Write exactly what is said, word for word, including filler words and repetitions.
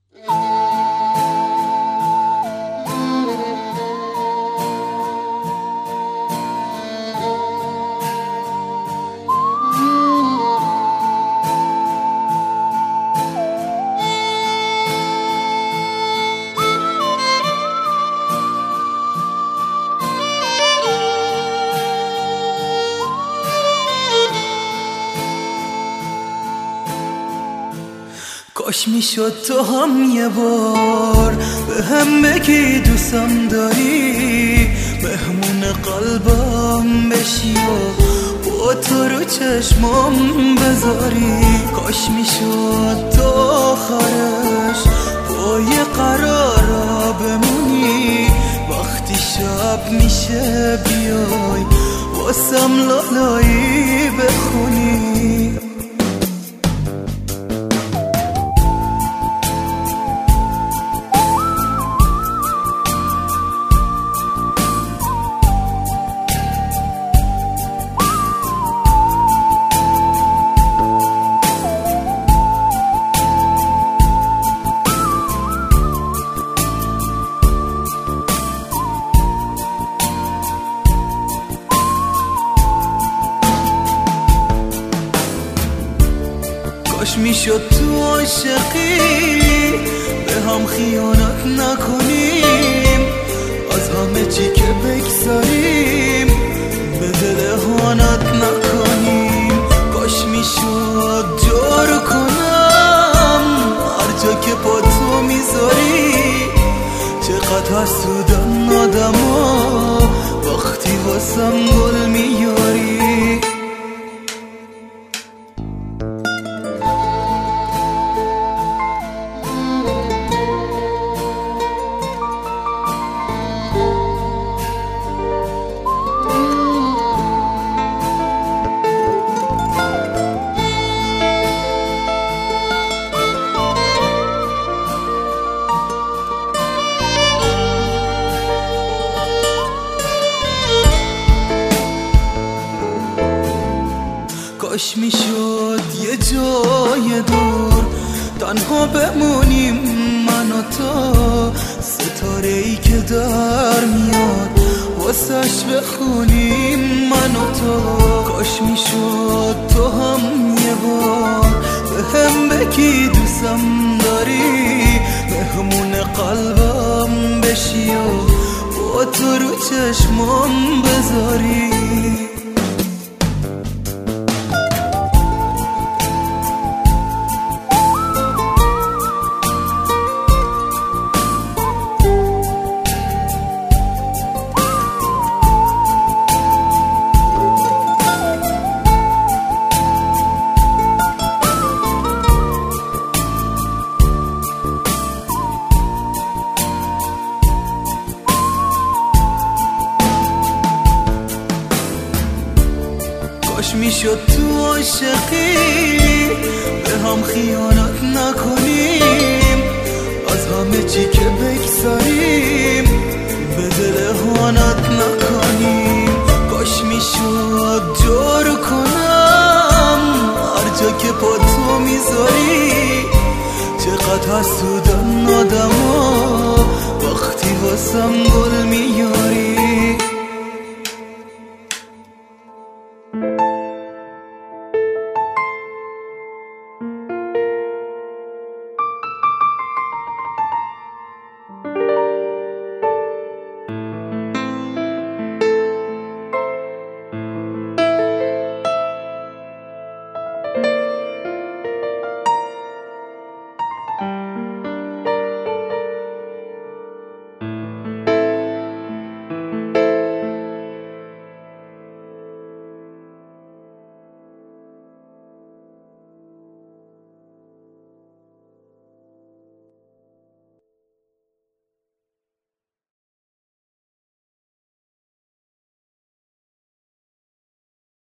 کاش میشد تو هم یه بار به هم بگی دوستم داری، مهمون قلبم بشی و با تو رو چشمام بذاری. کاش میشد تو آخرش با یه قرارا بمونی، وقتی شب میشه بیای واسم لالایی بخونی. کاش میشد تو عاشقی به هم خیانت نکنیم، از همه چی که بگذاریم به دل اهانت نکنیم. کاش میشد جور کنم هر جا که با تو میذاری، چقدر حسودن آدما وقتی واسم گل میاری. کاش میشد یه جای دور تنها بمونیم من و تو، ستاره ای که در میاد واسش بخونیم من و تو. کاش میشد تو هم یه بار به هم بگی دوستم داری، مهمون قلبم بشی و با تو رو چشمام بذاری. کاش میشد تو عاشقی به هم خیانت نکنیم، از همه چی که بگذاریم به دل اهانت نکنیم. کاش میشد جور کنم هر جا که با تو میذاری، چقدر حسودن آدما وقتی واسم گل